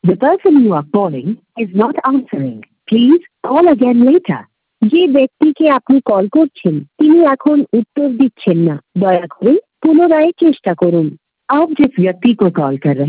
The person you are calling is not answering. Please call again later. যে ব্যক্তিকে আপনি call করছেন তিনি এখন উত্তর দিচ্ছেন না। দয়া করে পুনরায় চেষ্টা করুন। आप जिस व्यक्ति को कॉल कर रहे